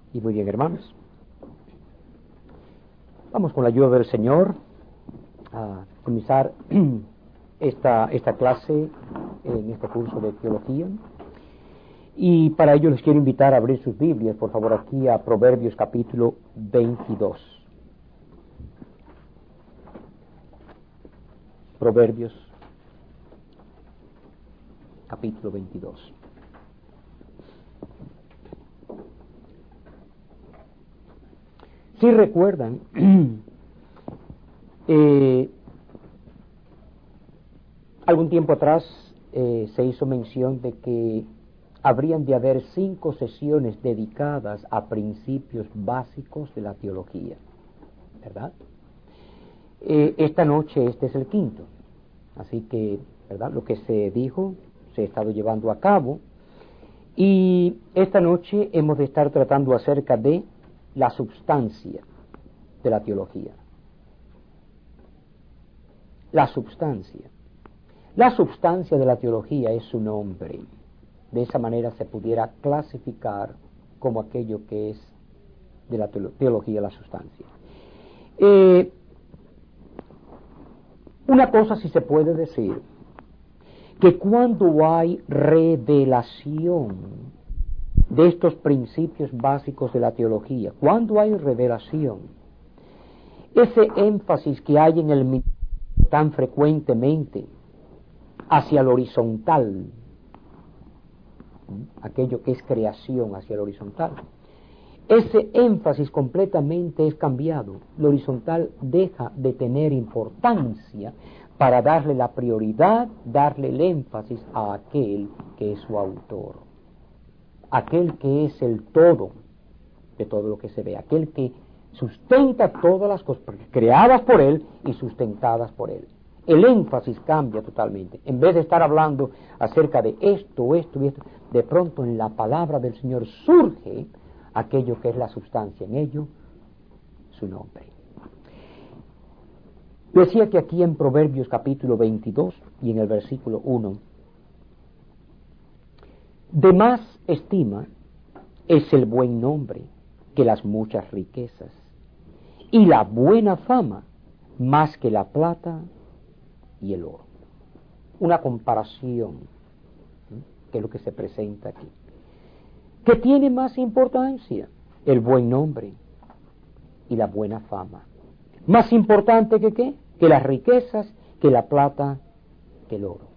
Y muy bien, hermanos, vamos con la ayuda del Señor a comenzar esta clase en este curso de teología. Y para ello les quiero invitar a abrir sus Biblias, por favor, aquí a Proverbios capítulo 22. Proverbios capítulo 22. Si recuerdan, algún tiempo atrás se hizo mención de que habrían de haber 5 sesiones dedicadas a principios básicos de la teología, ¿verdad? Esta noche este es el 5º, así que, ¿verdad? Lo que se dijo se ha estado llevando a cabo, y esta noche hemos de estar tratando acerca de la substancia de la teología. La substancia de la teología es su nombre. De esa manera se pudiera clasificar como aquello que es de la teología la sustancia. Una cosa sí se puede decir, que cuando hay revelación de estos principios básicos de la teología, cuando hay revelación, ese énfasis que hay en el ministerio tan frecuentemente hacia lo horizontal, aquello que es creación hacia lo horizontal, ese énfasis completamente es cambiado. Lo horizontal deja de tener importancia para darle la prioridad, darle el énfasis a aquel que es su autor, aquel que es el todo de todo lo que se ve, aquel que sustenta todas las cosas creadas por él y sustentadas por él. El énfasis cambia totalmente. En vez de estar hablando acerca de esto y esto, de pronto en la palabra del Señor surge aquello que es la sustancia, en ello su nombre. Decía que aquí en Proverbios capítulo 22 y en el versículo 1, de más estima es el buen nombre que las muchas riquezas, y la buena fama más que la plata y el oro. Una comparación, que es lo que se presenta aquí. ¿Qué tiene más importancia? El buen nombre y la buena fama. Más importante que qué? Que las riquezas, que la plata, que el oro.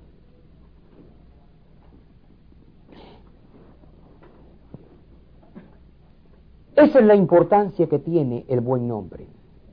Esa es la importancia que tiene el buen nombre.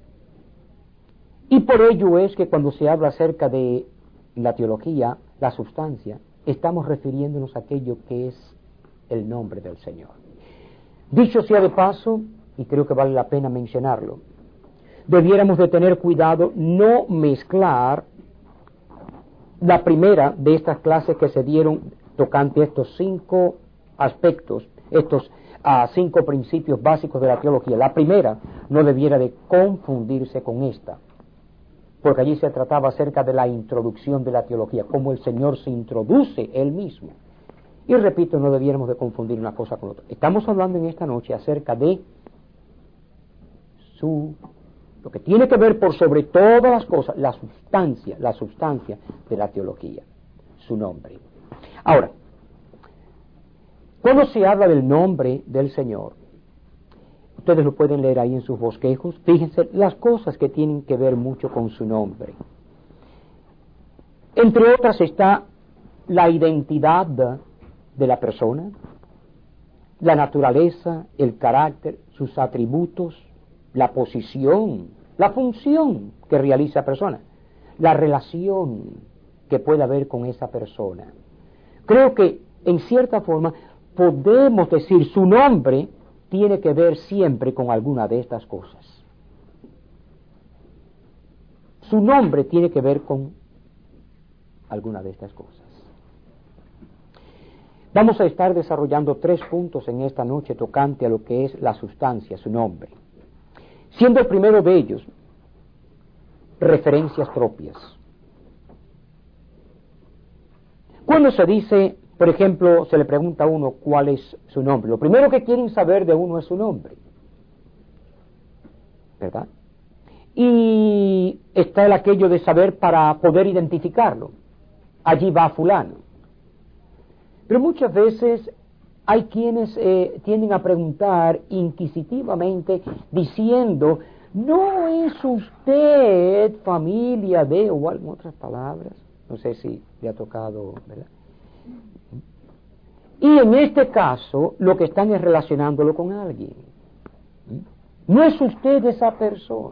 Y por ello es que cuando se habla acerca de la teología, la sustancia, estamos refiriéndonos a aquello que es el nombre del Señor. Dicho sea de paso, y creo que vale la pena mencionarlo, debiéramos de tener cuidado no mezclar la primera de estas clases que se dieron tocante a estos 5 aspectos, estos 5 principios básicos de la teología. La primera no debiera de confundirse con esta, porque allí se trataba acerca de la introducción de la teología, cómo el Señor se introduce Él mismo. Y repito, no debiéramos de confundir una cosa con otra. Estamos hablando en esta noche acerca de lo que tiene que ver por sobre todas las cosas, la sustancia de la teología, su nombre. Ahora, cuando se habla del nombre del Señor, ustedes lo pueden leer ahí en sus bosquejos, fíjense las cosas que tienen que ver mucho con su nombre. Entre otras está la identidad de la persona, la naturaleza, el carácter, sus atributos, la posición, la función que realiza la persona, la relación que puede haber con esa persona. Creo que, en cierta forma, podemos decir su nombre tiene que ver siempre con alguna de estas cosas. Su nombre tiene que ver con alguna de estas cosas. Vamos a estar desarrollando 3 puntos en esta noche tocante a lo que es la sustancia, su nombre. Siendo el primero de ellos, referencias propias. Cuando se dice por ejemplo, se le pregunta a uno cuál es su nombre. Lo primero que quieren saber de uno es su nombre, ¿verdad? Y está el aquello de saber para poder identificarlo. Allí va fulano. Pero muchas veces hay quienes tienden a preguntar inquisitivamente diciendo, ¿no es usted familia de, o algo, otras palabras? No sé si le ha tocado, ¿verdad? Y en este caso, lo que están es relacionándolo con alguien. No es usted esa persona.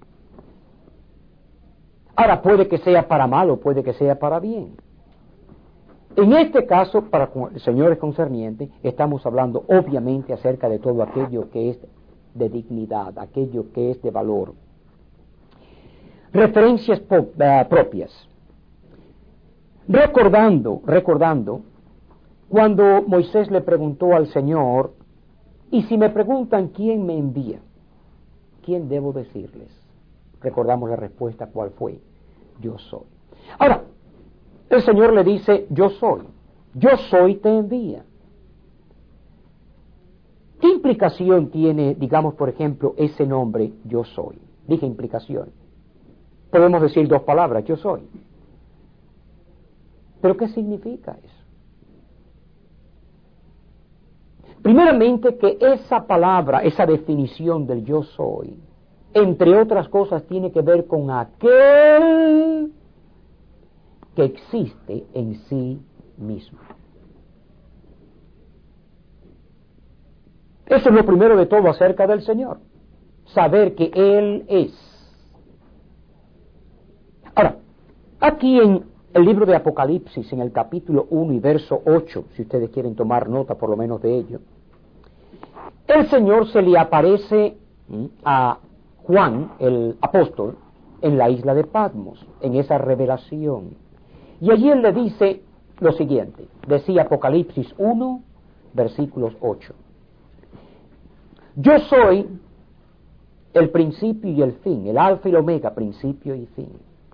Ahora, puede que sea para mal o puede que sea para bien. En este caso, para señores concernientes, estamos hablando obviamente acerca de todo aquello que es de dignidad, aquello que es de valor. Referencias propias. Recordando, cuando Moisés le preguntó al Señor, y si me preguntan quién me envía, ¿quién debo decirles? Recordamos la respuesta, ¿cuál fue? Yo soy. Ahora, el Señor le dice, yo soy te envía. ¿Qué implicación tiene, digamos, por ejemplo, ese nombre, yo soy? Dije implicación. Podemos decir dos palabras, yo soy. ¿Pero qué significa eso? Primeramente, que esa palabra, esa definición del yo soy, entre otras cosas, tiene que ver con aquel que existe en sí mismo. Eso es lo primero de todo acerca del Señor, saber que Él es. Ahora, aquí en el libro de Apocalipsis, en el capítulo 1 y verso 8, si ustedes quieren tomar nota por lo menos de ello, el Señor se le aparece a Juan, el apóstol, en la isla de Patmos, en esa revelación. Y allí Él le dice lo siguiente, decía Apocalipsis 1, versículos 8. Yo soy el principio y el fin, el alfa y el omega, principio y fin.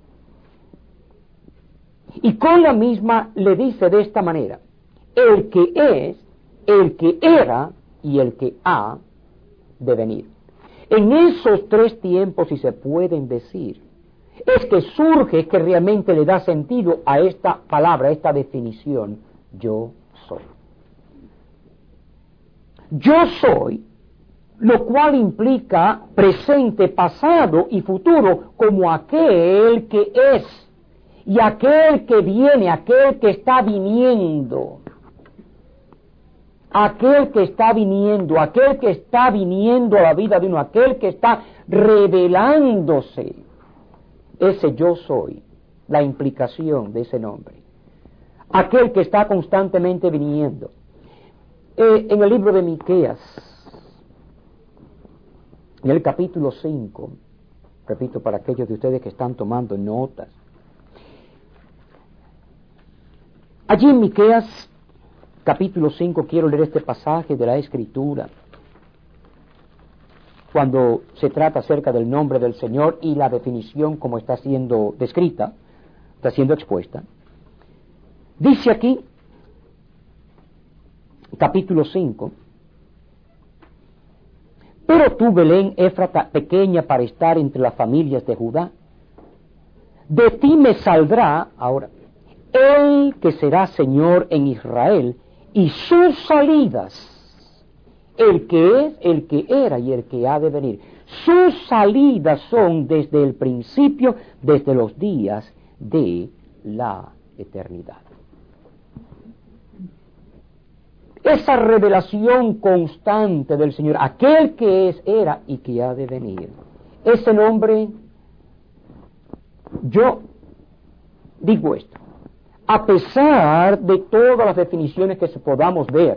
Y con la misma le dice de esta manera, el que es, el que era y el que ha de venir. En esos tres tiempos, si se pueden decir, es que surge, que realmente le da sentido a esta palabra, a esta definición, yo soy. Yo soy, lo cual implica presente, pasado y futuro, como aquel que es, y aquel que viene, aquel que está viniendo. Aquel que está viniendo a la vida de uno, aquel que está revelándose. Ese yo soy, la implicación de ese nombre. Aquel que está constantemente viniendo. En el libro de Miqueas, en el capítulo 5, repito para aquellos de ustedes que están tomando notas, allí en Miqueas, capítulo 5, quiero leer este pasaje de la Escritura, cuando se trata acerca del nombre del Señor y la definición como está siendo descrita, está siendo expuesta. Dice aquí, capítulo 5, pero tú, Belén, Éfrata, pequeña para estar entre las familias de Judá, de ti me saldrá, ahora, el que será Señor en Israel, y sus salidas, el que es, el que era y el que ha de venir. Sus salidas son desde el principio, desde los días de la eternidad. Esa revelación constante del Señor, aquel que es, era y que ha de venir. Ese nombre, yo digo esto, a pesar de todas las definiciones que se podamos ver,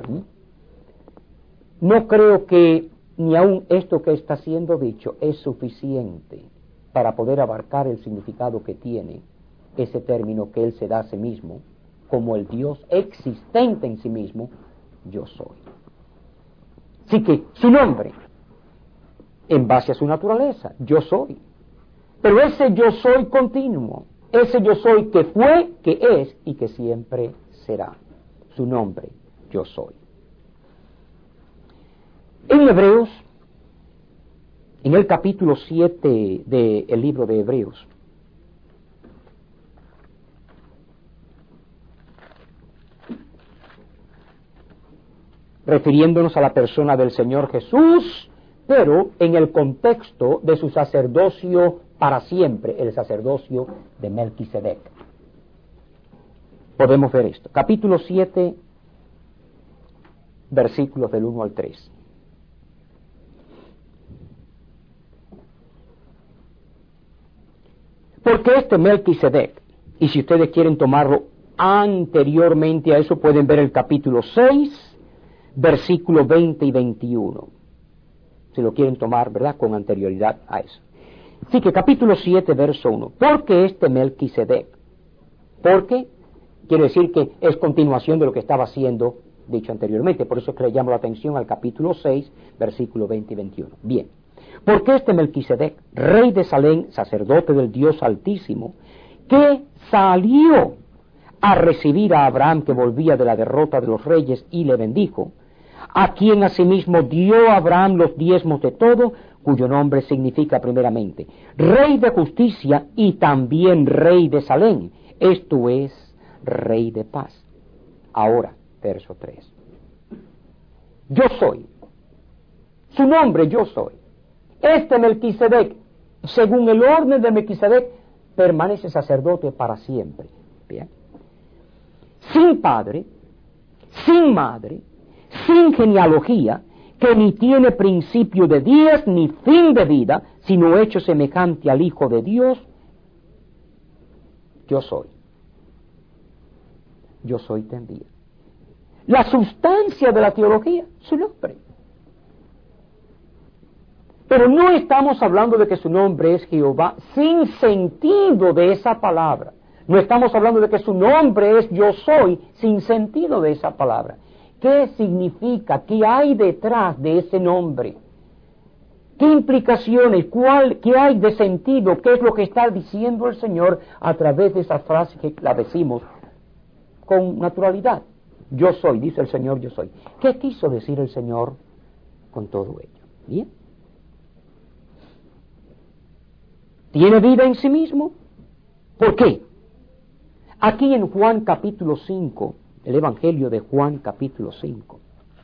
no creo que ni aun esto que está siendo dicho es suficiente para poder abarcar el significado que tiene ese término que Él se da a sí mismo, como el Dios existente en sí mismo, yo soy. Así que su nombre, en base a su naturaleza, yo soy. Pero ese yo soy continuo, ese yo soy que fue, que es y que siempre será. su nombre, yo soy. En Hebreos, en el capítulo 7 del libro de Hebreos, refiriéndonos a la persona del Señor Jesús, pero en el contexto de su sacerdocio para siempre, el sacerdocio de Melquisedec. Podemos ver esto. Capítulo 7, versículos del 1 al 3. Porque este Melquisedec, y si ustedes quieren tomarlo anteriormente a eso, pueden ver el capítulo 6, versículos 20 y 21. Si lo quieren tomar, ¿verdad?, con anterioridad a eso. Así que capítulo 7, verso 1. Porque este Melquisedec, porque quiere decir que es continuación de lo que estaba siendo dicho anteriormente, por eso es que le llamo la atención al capítulo 6, versículos 20 y 21. Bien, porque este Melquisedec, rey de Salem, sacerdote del Dios Altísimo, que salió a recibir a Abraham que volvía de la derrota de los reyes y le bendijo, a quien asimismo dio a Abraham los diezmos de todo, cuyo nombre significa primeramente Rey de Justicia y también Rey de Salem, esto es, Rey de Paz. Ahora, verso 3. Yo soy. Su nombre, yo soy. Este Melquisedec, según el orden de Melquisedec, permanece sacerdote para siempre. Bien. Sin padre, sin madre, sin genealogía, que ni tiene principio de días ni fin de vida, sino hecho semejante al Hijo de Dios, yo soy. Yo soy también. La sustancia de la teología, su nombre. Pero no estamos hablando de que su nombre es Jehová sin sentido de esa palabra. No estamos hablando de que su nombre es yo soy sin sentido de esa palabra. ¿Qué significa? ¿Qué hay detrás de ese nombre? ¿Qué implicaciones? ¿Qué hay de sentido? ¿Qué es lo que está diciendo el Señor a través de esa frase que la decimos con naturalidad? Yo soy, dice el Señor, yo soy. ¿Qué quiso decir el Señor con todo ello? Bien. ¿Tiene vida en sí mismo? ¿Por qué? Aquí en Juan capítulo 5, el Evangelio de Juan capítulo 5,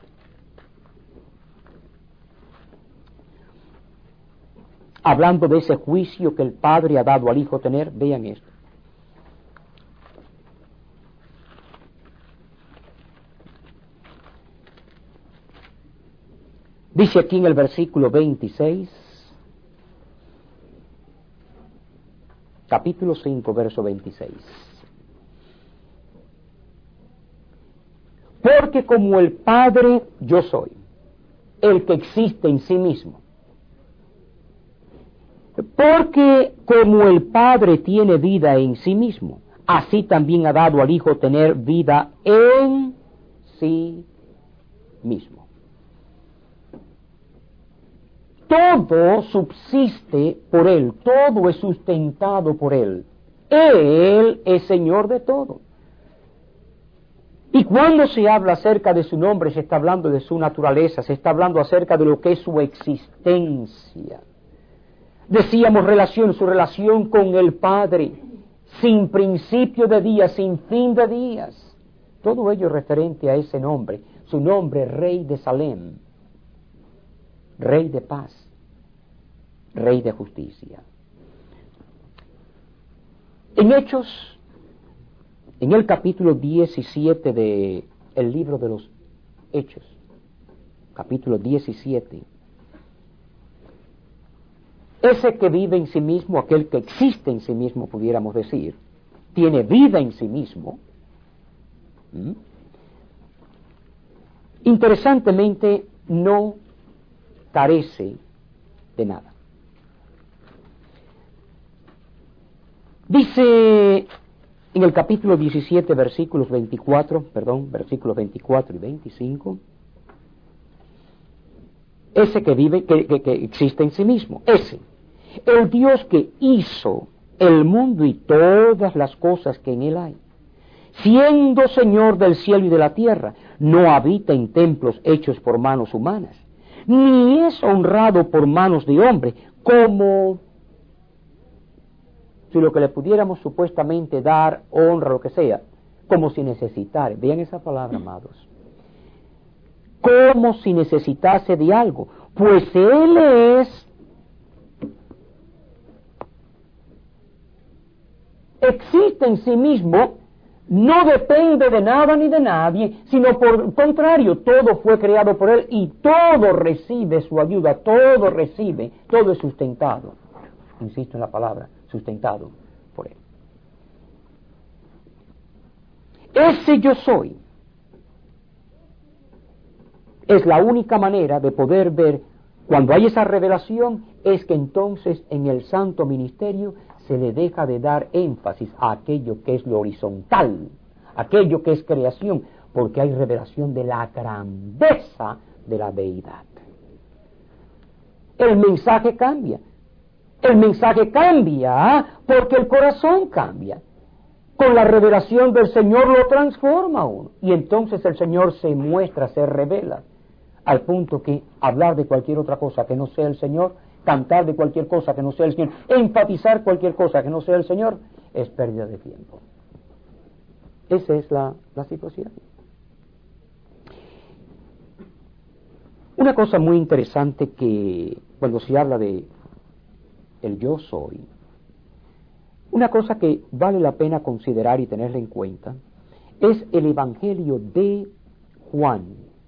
hablando de ese juicio que el Padre ha dado al Hijo tener, vean esto. Dice aquí en el versículo 26, capítulo 5, verso 26. Porque como el Padre yo soy, el que existe en sí mismo. Porque como el Padre tiene vida en sí mismo, así también ha dado al Hijo tener vida en sí mismo. Todo subsiste por Él, todo es sustentado por Él. Él es Señor de todo. Y cuando se habla acerca de su nombre, se está hablando de su naturaleza, se está hablando acerca de lo que es su existencia. Decíamos su relación con el Padre, sin principio de días, sin fin de días. Todo ello referente a ese nombre, su nombre, Rey de Salem, Rey de Paz, Rey de Justicia. En Hechos, en el capítulo 17 del libro de los Hechos, capítulo 17, ese que vive en sí mismo, aquel que existe en sí mismo, pudiéramos decir, tiene vida en sí mismo. Interesantemente, no carece de nada. Dice en el capítulo 17, versículos 24 y 25, ese que vive, que existe en sí mismo, ese, el Dios que hizo el mundo y todas las cosas que en él hay, siendo Señor del cielo y de la tierra, no habita en templos hechos por manos humanas, ni es honrado por manos de hombre, como si lo que le pudiéramos supuestamente dar honra, lo que sea, como si necesitara. Vean esa palabra, amados. Como si necesitase de algo, pues Él existe en sí mismo, no depende de nada ni de nadie, sino por el contrario, todo fue creado por Él y todo recibe su ayuda, todo es sustentado. Insisto en la palabra, sustentado por Él. Ese yo soy es la única manera de poder ver, cuando hay esa revelación, es que entonces en el santo ministerio se le deja de dar énfasis a aquello que es lo horizontal, aquello que es creación, porque hay revelación de la grandeza de la deidad. El mensaje cambia. El mensaje cambia porque el corazón cambia. Con la revelación del Señor lo transforma uno. Y entonces el Señor se muestra, se revela, al punto que hablar de cualquier otra cosa que no sea el Señor, cantar de cualquier cosa que no sea el Señor, enfatizar cualquier cosa que no sea el Señor, es pérdida de tiempo. Esa es la situación. Una cosa muy interesante que cuando se habla de el yo soy, una cosa que vale la pena considerar y tenerla en cuenta es el Evangelio de Juan.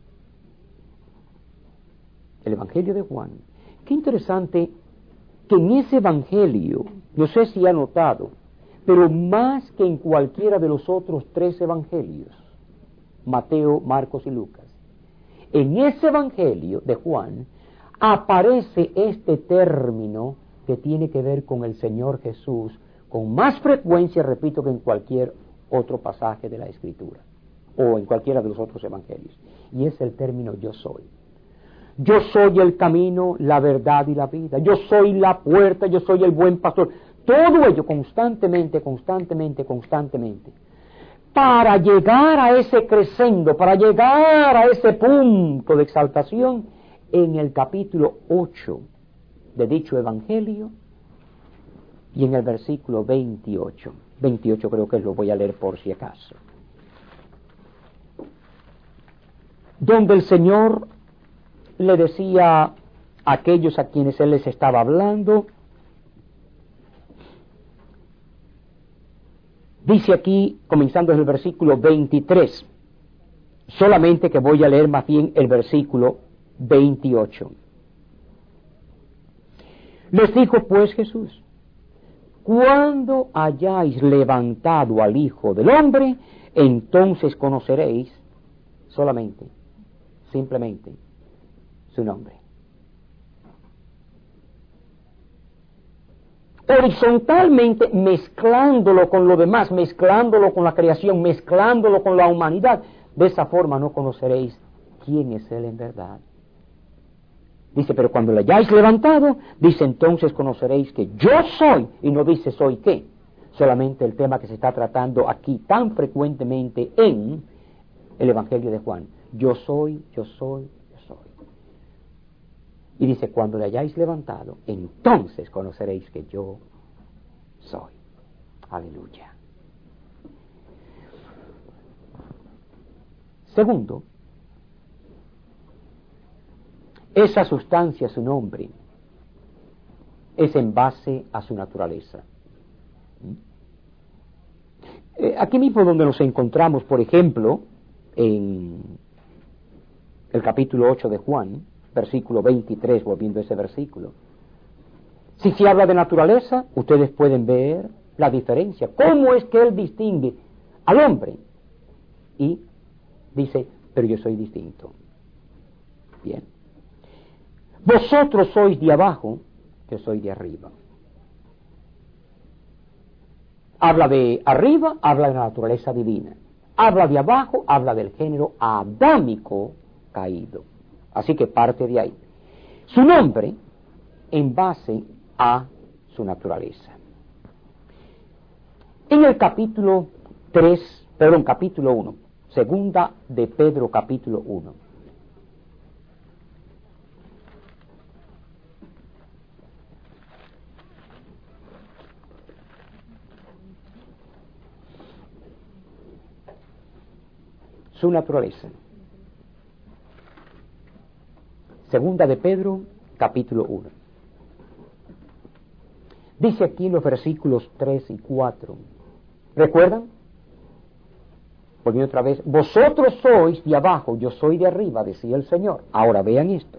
El Evangelio de Juan. Qué interesante que en ese Evangelio, no sé si ha notado, pero más que en cualquiera de los otros 3 Evangelios, Mateo, Marcos y Lucas, en ese Evangelio de Juan aparece este término que tiene que ver con el Señor Jesús, con más frecuencia, repito, que en cualquier otro pasaje de la Escritura, o en cualquiera de los otros Evangelios, y es el término yo soy. Yo soy el camino, la verdad y la vida. Yo soy la puerta, yo soy el buen pastor. Todo ello constantemente. Para llegar a ese crescendo, para llegar a ese punto de exaltación, en el capítulo 8 de dicho Evangelio y en el versículo 28. 28 creo que lo voy a leer por si acaso. Donde el Señor le decía a aquellos a quienes Él les estaba hablando, dice aquí, comenzando desde el versículo 23, solamente que voy a leer más bien el versículo 28. Les dijo pues Jesús: cuando hayáis levantado al Hijo del Hombre, entonces conoceréis solamente, simplemente, su nombre. Horizontalmente, mezclándolo con lo demás, mezclándolo con la creación, mezclándolo con la humanidad. De esa forma no conoceréis quién es Él en verdad. Dice, pero cuando lo hayáis levantado, dice, entonces conoceréis que yo soy, y no dice soy qué. Solamente el tema que se está tratando aquí tan frecuentemente en el Evangelio de Juan. Yo soy, yo soy, yo soy. Y dice, cuando le hayáis levantado, entonces conoceréis que yo soy. Aleluya. Segundo, esa sustancia, su nombre, es en base a su naturaleza. Aquí mismo donde nos encontramos, por ejemplo, en el capítulo 8 de Juan, versículo 23, volviendo a ese versículo. Si se habla de naturaleza, ustedes pueden ver la diferencia. ¿Cómo es que Él distingue al hombre? Y dice, pero yo soy distinto. Bien. Vosotros sois de abajo, yo soy de arriba. Habla de arriba, habla de la naturaleza divina. Habla de abajo, habla del género adámico caído. Así que parte de ahí. Su nombre en base a su naturaleza. En el capítulo 3 Perdón, capítulo 1. Segunda de Pedro, capítulo 1. Su naturaleza. Segunda de Pedro, capítulo 1. Dice aquí en los versículos 3 y 4. ¿Recuerdan? Porque otra vez, vosotros sois de abajo, yo soy de arriba, decía el Señor. Ahora vean esto.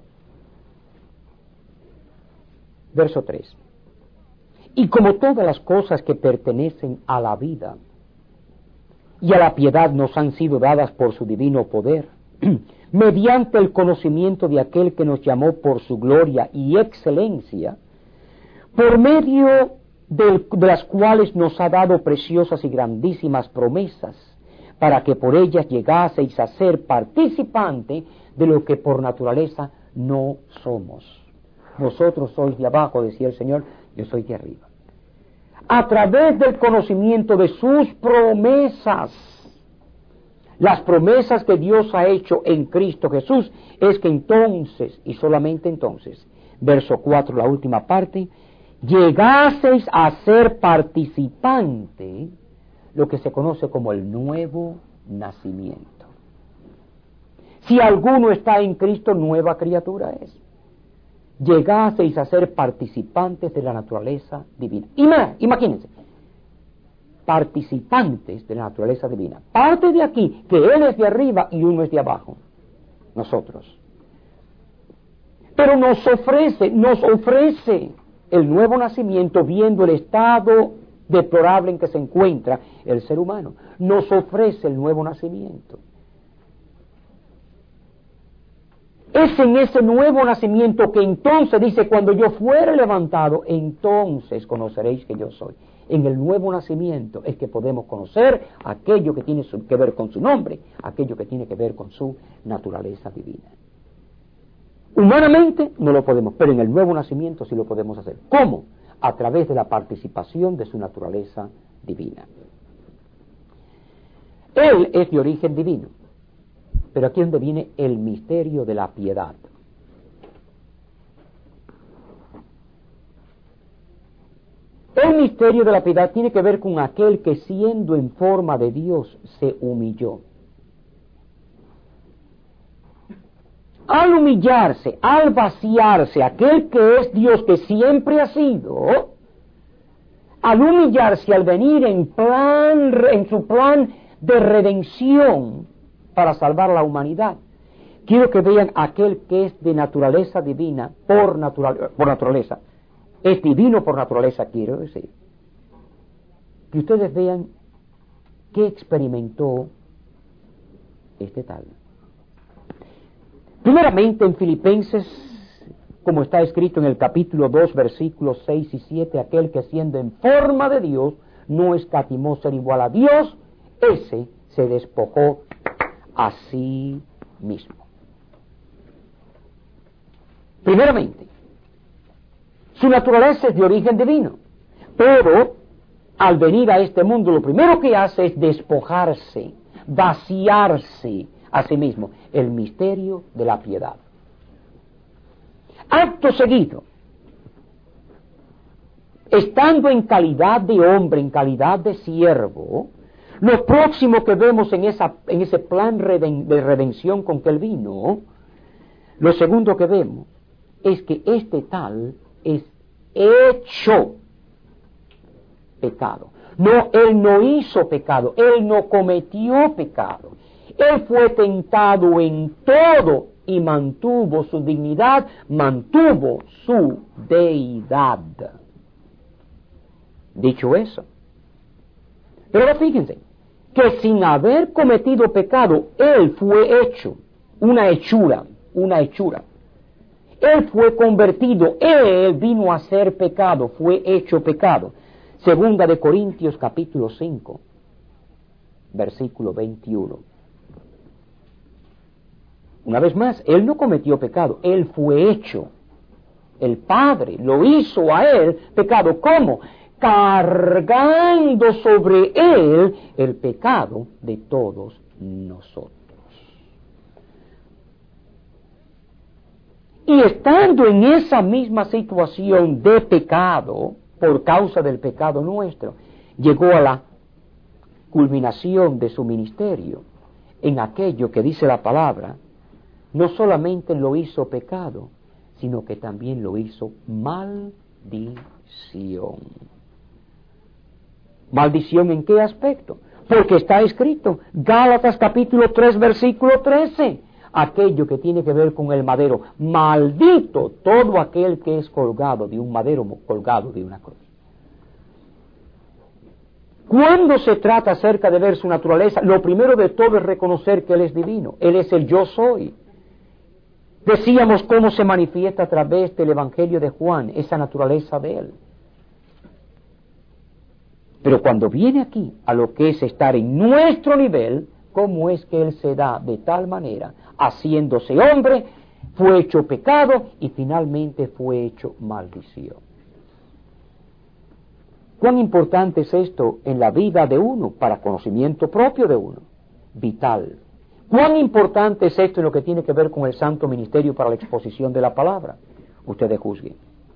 Verso 3. Y como todas las cosas que pertenecen a la vida y a la piedad nos han sido dadas por su divino poder, mediante el conocimiento de aquel que nos llamó por su gloria y excelencia, por medio de las cuales nos ha dado preciosas y grandísimas promesas, para que por ellas llegaseis a ser participante de lo que por naturaleza no somos. Vosotros sois de abajo, decía el Señor, yo soy de arriba. A través del conocimiento de sus promesas, las promesas que Dios ha hecho en Cristo Jesús, es que entonces, y solamente entonces, verso 4, la última parte, llegaseis a ser participante, lo que se conoce como el nuevo nacimiento. Si alguno está en Cristo, nueva criatura es. Llegaseis a ser participantes de la naturaleza divina. Imagínense, participantes de la naturaleza divina. Parte de aquí, que Él es de arriba y uno es de abajo. Nosotros. Pero nos ofrece el nuevo nacimiento viendo el estado deplorable en que se encuentra el ser humano. Nos ofrece el nuevo nacimiento. Es en ese nuevo nacimiento que entonces dice, cuando yo fuere levantado, entonces conoceréis que yo soy. En el nuevo nacimiento es que podemos conocer aquello que tiene que ver con su nombre, aquello que tiene que ver con su naturaleza divina. Humanamente no lo podemos, pero en el nuevo nacimiento sí lo podemos hacer. ¿Cómo? A través de la participación de su naturaleza divina. Él es de origen divino, pero aquí es donde viene el misterio de la piedad. El misterio de la piedad tiene que ver con aquel que siendo en forma de Dios se humilló. Al humillarse, al vaciarse, aquel que es Dios, que siempre ha sido, al humillarse, al venir en su plan de redención para salvar a la humanidad, quiero que vean aquel que es de naturaleza divina por naturaleza. Es divino por naturaleza, quiero decir. Que ustedes vean qué experimentó este tal. Primeramente en Filipenses, como está escrito en el capítulo 2, versículos 6 y 7, aquel que siendo en forma de Dios, no escatimó ser igual a Dios, ese se despojó a sí mismo. Primeramente, su naturaleza es de origen divino, pero al venir a este mundo lo primero que hace es despojarse, vaciarse a sí mismo, el misterio de la piedad. Acto seguido, estando en calidad de hombre, en calidad de siervo, lo próximo que vemos en ese plan de redención con que él vino, lo segundo que vemos es que este tal es hecho pecado. No, él no hizo pecado, él no cometió pecado. Él fue tentado en todo y mantuvo su dignidad, mantuvo su deidad. Dicho eso, pero fíjense que sin haber cometido pecado, él fue hecho una hechura. Él fue convertido, él vino a ser pecado, fue hecho pecado. Segunda de Corintios capítulo 5, versículo 21. Una vez más, él no cometió pecado, él fue hecho. El Padre lo hizo a él pecado. ¿Cómo? cargando sobre él el pecado de todos nosotros. Y estando en esa misma situación de pecado, por causa del pecado nuestro, llegó a la culminación de su ministerio en aquello que dice la palabra. No solamente lo hizo pecado, sino que también lo hizo maldición. ¿Maldición en qué aspecto? Porque está escrito, Gálatas capítulo 3, versículo 13, aquello que tiene que ver con el madero. Maldito todo aquel que es colgado de un madero, colgado de una cruz. Cuando se trata acerca de ver su naturaleza, lo primero de todo es reconocer que Él es divino. Él es el yo soy. Decíamos cómo se manifiesta a través del Evangelio de Juan, esa naturaleza de Él. Pero cuando viene aquí a lo que es estar en nuestro nivel, ¿cómo es que Él se da de tal manera? Haciéndose hombre, fue hecho pecado y finalmente fue hecho maldición. ¿Cuán importante es esto en la vida de uno, para conocimiento propio de uno? Vital. ¿Cuán importante es esto en lo que tiene que ver con el santo ministerio para la exposición de la palabra? Ustedes juzguen.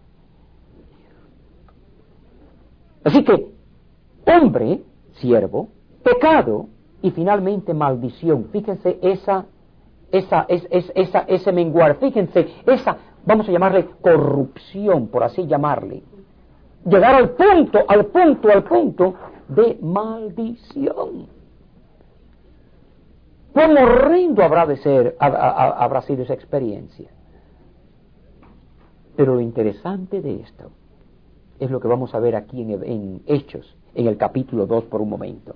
Así que, hombre, siervo, pecado y finalmente maldición. Fíjense ese menguar, fíjense esa, vamos a llamarle corrupción, por así llamarle. Llegar al punto de maldición. Cuán horrendo habrá sido esa experiencia. Pero lo interesante de esto es lo que vamos a ver aquí en Hechos, en el capítulo 2 por un momento.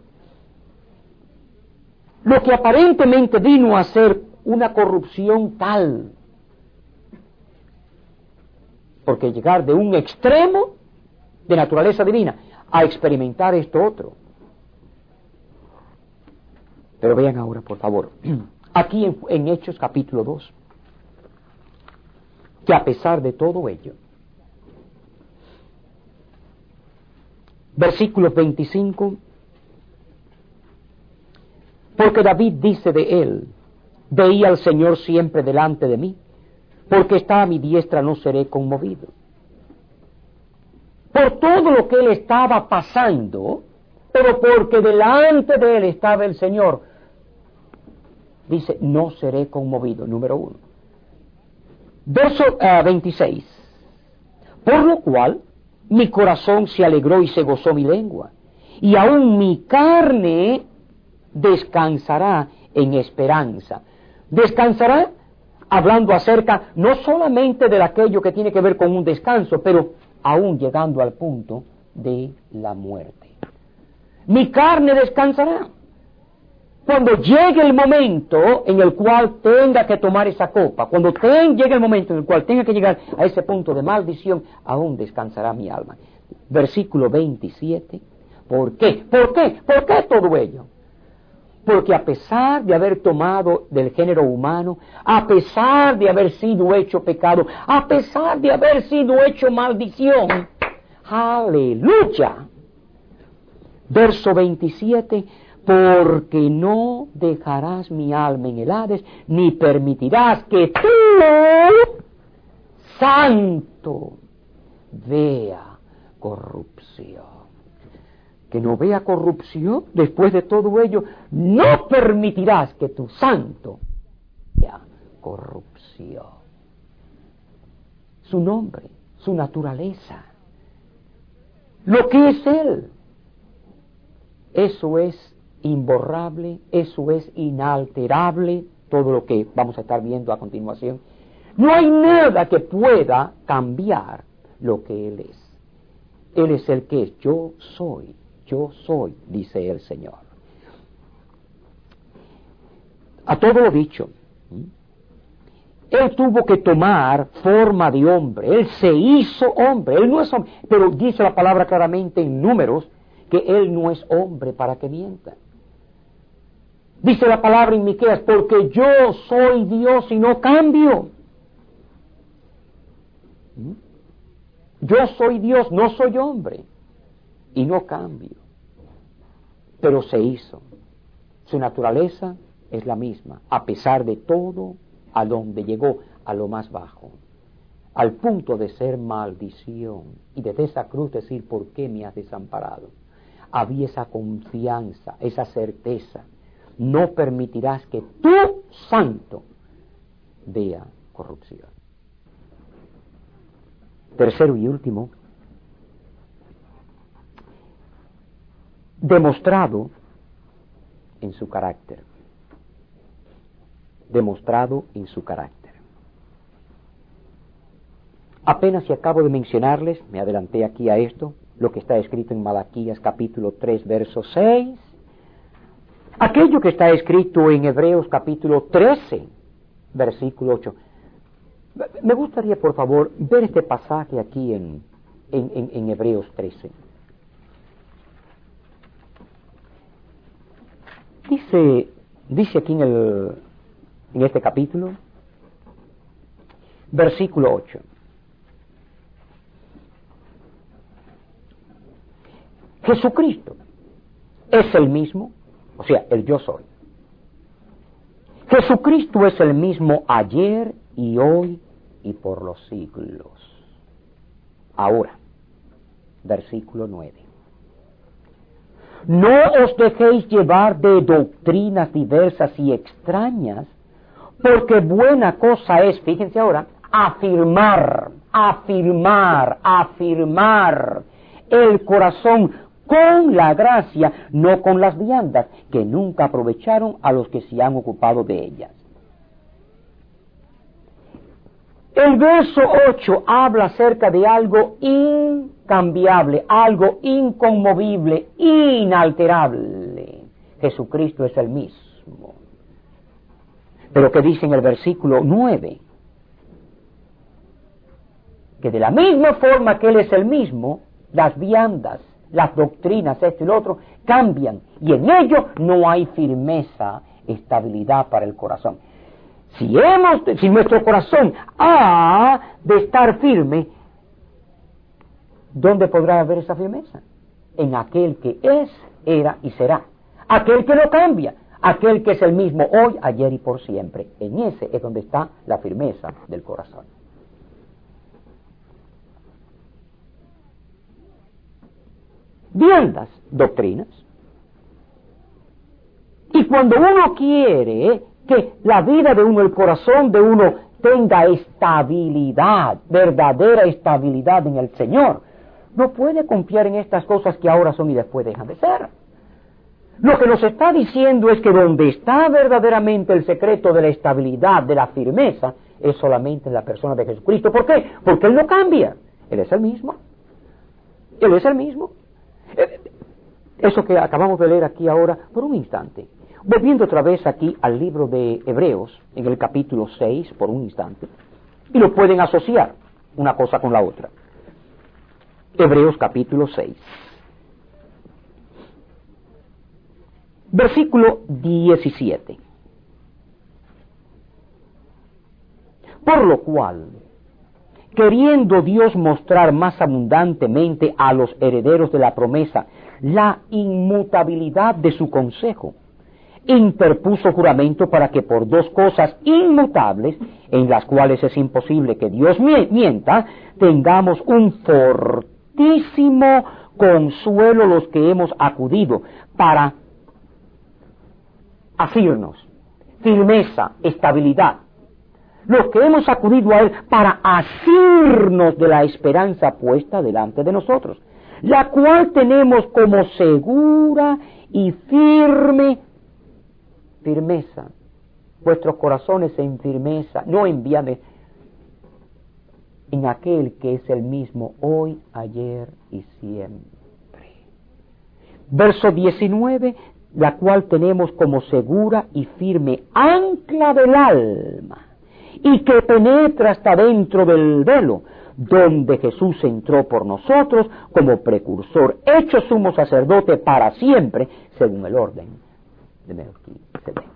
Lo que aparentemente vino a ser una corrupción tal, porque llegar de un extremo de naturaleza divina a experimentar esto otro. Pero vean ahora, por favor, aquí en Hechos capítulo 2, que a pesar de todo ello, versículo 25, porque David dice de él, veía al Señor siempre delante de mí, porque está a mi diestra no seré conmovido. Por todo lo que él estaba pasando, pero porque delante de él estaba el Señor, dice, no seré conmovido, número 1. Verso 26. Por lo cual, mi corazón se alegró y se gozó mi lengua, y aún mi carne descansará en esperanza. Descansará hablando acerca no solamente de aquello que tiene que ver con un descanso, pero aún llegando al punto de la muerte. Mi carne descansará. Cuando llegue el momento en el cual tenga que tomar esa copa, cuando llegue el momento en el cual tenga que llegar a ese punto de maldición, aún descansará mi alma. Versículo 27. ¿Por qué? ¿Por qué? ¿Por qué todo ello? Porque a pesar de haber tomado del género humano, a pesar de haber sido hecho pecado, a pesar de haber sido hecho maldición, aleluya. Verso 27, porque no dejarás mi alma en el Hades, ni permitirás que tú, santo, vea corrupción. Que no vea corrupción, después de todo ello, no permitirás que tu santo vea corrupción. Su nombre, su naturaleza, lo que es Él, eso es imborrable, eso es inalterable, todo lo que vamos a estar viendo a continuación. No hay nada que pueda cambiar lo que Él es. Él es el que es, yo soy, dice el Señor. A todo lo dicho, Él tuvo que tomar forma de hombre, Él se hizo hombre, Él no es hombre, pero dice la palabra claramente en Números, que Él no es hombre para que mienta. Dice la palabra en Miqueas, porque yo soy Dios y no cambio. Yo soy Dios, no soy hombre. y no cambio, pero se hizo. Su naturaleza es la misma, a pesar de todo, a donde llegó, a lo más bajo, al punto de ser maldición, y desde esa cruz decir, ¿por qué me has desamparado? Había esa confianza, esa certeza, no permitirás que tu santo vea corrupción. Tercero y último, demostrado en su carácter. Demostrado en su carácter. Apenas si acabo de mencionarles, me adelanté aquí a esto, lo que está escrito en Malaquías capítulo 3, verso 6, aquello que está escrito en Hebreos capítulo 13, versículo 8. Me gustaría, por favor, ver este pasaje aquí en Hebreos 13. Dice aquí en este capítulo, versículo 8. Jesucristo es el mismo, o sea, el yo soy. Jesucristo es el mismo ayer y hoy y por los siglos. Ahora, versículo 9. No os dejéis llevar de doctrinas diversas y extrañas, porque buena cosa es, fíjense ahora, afirmar el corazón con la gracia, no con las viandas, que nunca aprovecharon a los que se han ocupado de ellas. El verso 8 habla acerca de algo incambiable, algo inconmovible, inalterable. Jesucristo es el mismo. Pero ¿qué dice en el versículo 9? Que de la misma forma que Él es el mismo, las viandas, las doctrinas, esto y lo otro, cambian. Y en ello no hay firmeza, estabilidad para el corazón. Si nuestro corazón ha de estar firme, ¿dónde podrá haber esa firmeza? En aquel que es, era y será. Aquel que no cambia. Aquel que es el mismo hoy, ayer y por siempre. En ese es donde está la firmeza del corazón. Viandas, doctrinas. Y cuando uno quiere que la vida de uno, el corazón de uno tenga estabilidad, verdadera estabilidad en el Señor, no puede confiar en estas cosas que ahora son y después dejan de ser. Lo que nos está diciendo es que donde está verdaderamente el secreto de la estabilidad, de la firmeza, es solamente en la persona de Jesucristo. ¿Por qué? Porque Él no cambia. Él es el mismo. Él es el mismo. Eso que acabamos de leer aquí ahora, por un instante. Volviendo otra vez aquí al libro de Hebreos, en el capítulo 6, por un instante, y lo pueden asociar una cosa con la otra. Hebreos capítulo 6. Versículo 17. Por lo cual, queriendo Dios mostrar más abundantemente a los herederos de la promesa la inmutabilidad de su consejo, interpuso juramento para que por dos cosas inmutables, en las cuales es imposible que Dios mienta, tengamos un fortísimo consuelo los que hemos acudido para asirnos, firmeza, estabilidad. Los que hemos acudido a Él para asirnos de la esperanza puesta delante de nosotros, la cual tenemos como segura y firmeza, vuestros corazones en firmeza, no enviados en aquel que es el mismo hoy, ayer y siempre. Verso 19, la cual tenemos como segura y firme ancla del alma, y que penetra hasta dentro del velo, donde Jesús entró por nosotros como precursor, hecho sumo sacerdote para siempre, según el orden de Melquisedec.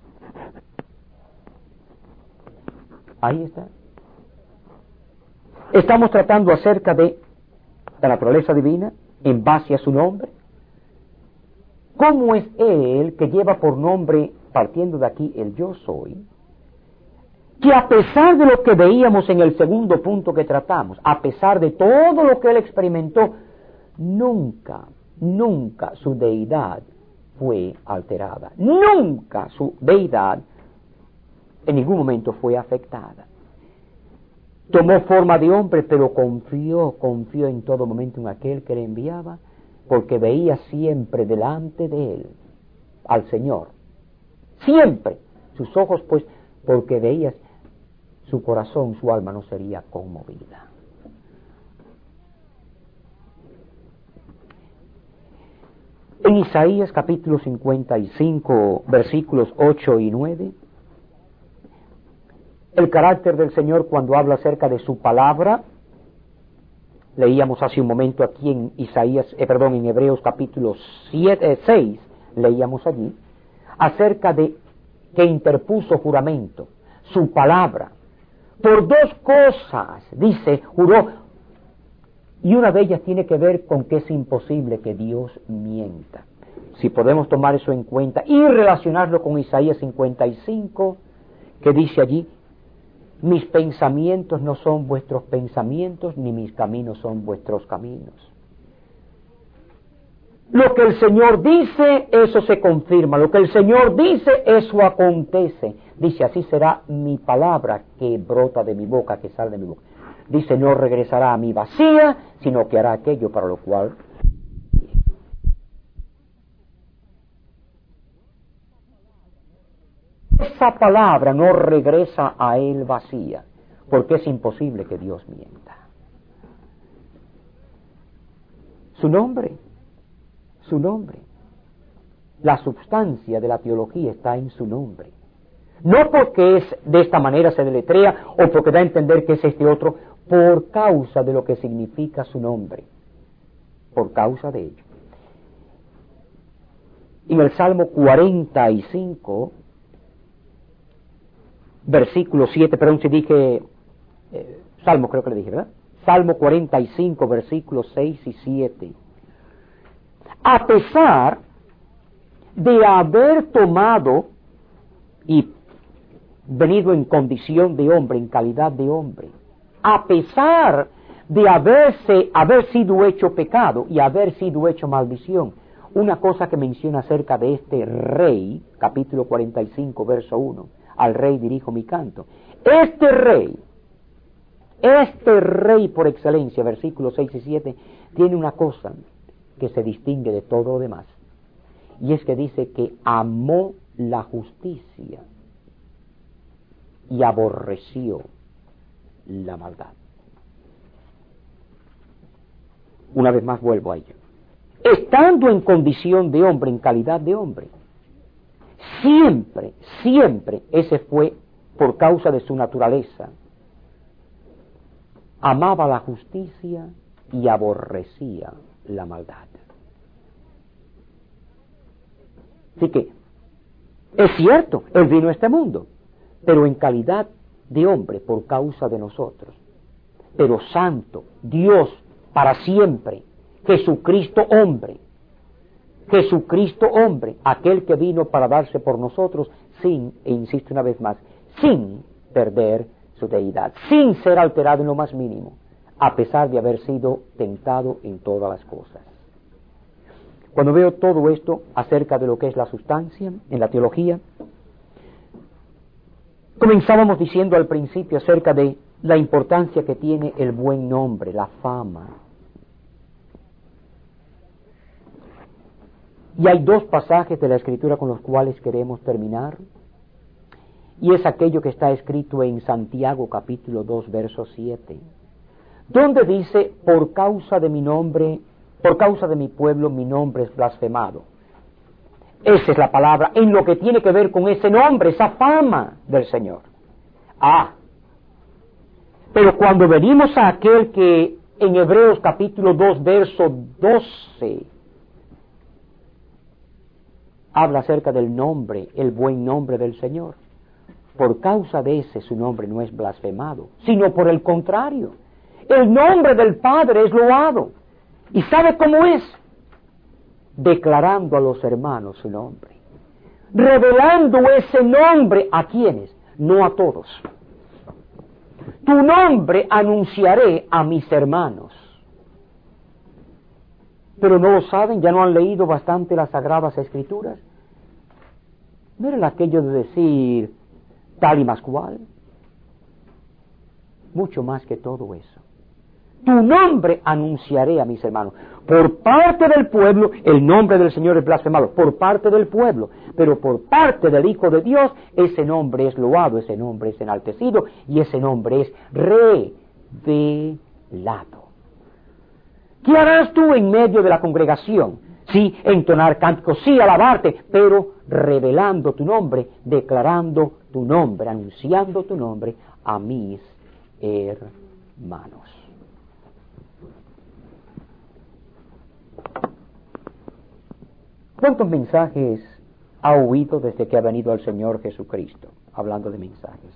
Ahí está. Estamos tratando acerca de la naturaleza divina, en base a su nombre? ¿Cómo es Él que lleva por nombre, partiendo de aquí, el yo soy? Que a pesar de lo que veíamos en el segundo punto que tratamos, a pesar de todo lo que Él experimentó, nunca su deidad fue alterada. Nunca su deidad en ningún momento fue afectada. Tomó forma de hombre, pero confió en todo momento en aquel que le enviaba, porque veía siempre delante de él al Señor. Siempre sus ojos, pues, porque veía su corazón, su alma no sería conmovida. En Isaías capítulo 55, versículos 8 y 9, el carácter del Señor cuando habla acerca de su palabra, leíamos hace un momento aquí en en Hebreos capítulo 6, leíamos allí, acerca de que interpuso juramento, su palabra, por dos cosas, dice, juró, y una de ellas tiene que ver con que es imposible que Dios mienta. Si podemos tomar eso en cuenta y relacionarlo con Isaías 55, que dice allí, mis pensamientos no son vuestros pensamientos, ni mis caminos son vuestros caminos. Lo que el Señor dice, eso se confirma. Lo que el Señor dice, eso acontece. Dice, así será mi palabra que brota de mi boca, que sale de mi boca. Dice, no regresará a mí vacía, sino que hará aquello para lo cual. Esa palabra no regresa a él vacía, porque es imposible que Dios mienta. Su nombre, la substancia de la teología está en su nombre. No porque es de esta manera se deletrea o porque da a entender que es este otro, por causa de lo que significa su nombre, por causa de ello. En el Salmo 45, versículo 7, perdón si dije, Salmo creo que le dije, ¿verdad? Salmo 45, versículos 6 y 7. A pesar de haber tomado y venido en condición de hombre, en calidad de hombre, a pesar de haber sido hecho pecado y haber sido hecho maldición, una cosa que menciona acerca de este rey, capítulo 45, verso 1, al rey dirijo mi canto. Este rey por excelencia, versículos 6 y 7, tiene una cosa que se distingue de todo lo demás, y es que dice que amó la justicia y aborreció la maldad. Una vez más vuelvo a ello. Estando en condición de hombre, en calidad de hombre, siempre, ese fue por causa de su naturaleza. Amaba la justicia y aborrecía la maldad. Así que, es cierto, Él vino a este mundo, pero en calidad de hombre por causa de nosotros. Pero santo, Dios para siempre, Jesucristo hombre, aquel que vino para darse por nosotros sin, e insisto una vez más, sin perder su deidad, sin ser alterado en lo más mínimo, a pesar de haber sido tentado en todas las cosas. Cuando veo todo esto acerca de lo que es la sustancia en la teología, comenzábamos diciendo al principio acerca de la importancia que tiene el buen nombre, la fama. Y hay dos pasajes de la Escritura con los cuales queremos terminar, y es aquello que está escrito en Santiago capítulo 2, verso 7, donde dice, por causa de mi nombre, por causa de mi pueblo, mi nombre es blasfemado. Esa es la palabra en lo que tiene que ver con ese nombre, esa fama del Señor. Pero cuando venimos a aquel que en Hebreos capítulo 2, verso 12, habla acerca del nombre, el buen nombre del Señor. Por causa de ese su nombre no es blasfemado, sino por el contrario. El nombre del Padre es loado. ¿Y sabe cómo es? Declarando a los hermanos su nombre. Revelando ese nombre a quienes, no a todos. Tu nombre anunciaré a mis hermanos. Pero no lo saben, ya no han leído bastante las Sagradas Escrituras. Miren aquello de decir tal y más cual. Mucho más que todo eso. Tu nombre anunciaré a mis hermanos. Por parte del pueblo, el nombre del Señor es blasfemado. Por parte del pueblo. Pero por parte del Hijo de Dios, ese nombre es loado, ese nombre es enaltecido y ese nombre es revelado. ¿Qué harás tú en medio de la congregación? Sí, entonar cánticos, sí, alabarte, pero revelando tu nombre, declarando tu nombre, anunciando tu nombre a mis hermanos. ¿Cuántos mensajes ha oído desde que ha venido el Señor Jesucristo? Hablando de mensajes.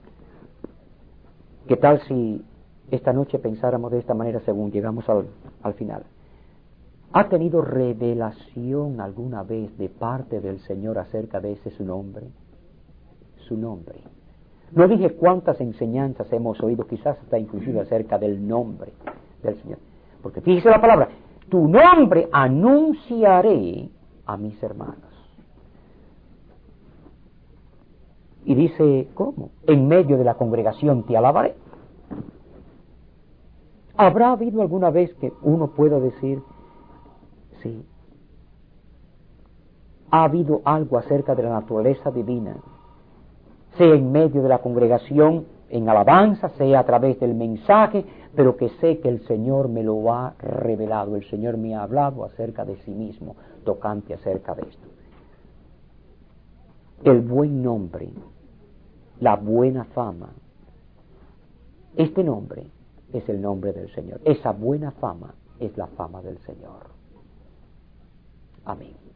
¿Qué tal si esta noche pensáramos de esta manera según llegamos al final? ¿Ha tenido revelación alguna vez de parte del Señor acerca de ese su nombre? Su nombre. No dije cuántas enseñanzas hemos oído, quizás hasta inclusive acerca del nombre del Señor. Porque fíjese la palabra, tu nombre anunciaré a mis hermanos. Y dice, ¿cómo? En medio de la congregación te alabaré. ¿Habrá habido alguna vez que uno pueda decir, sí, ha habido algo acerca de la naturaleza divina, sea en medio de la congregación, en alabanza, sea a través del mensaje, pero que sé que el Señor me lo ha revelado, el Señor me ha hablado acerca de sí mismo, tocante acerca de esto? El buen nombre, la buena fama, este nombre es el nombre del Señor. Esa buena fama es la fama del Señor. Amén.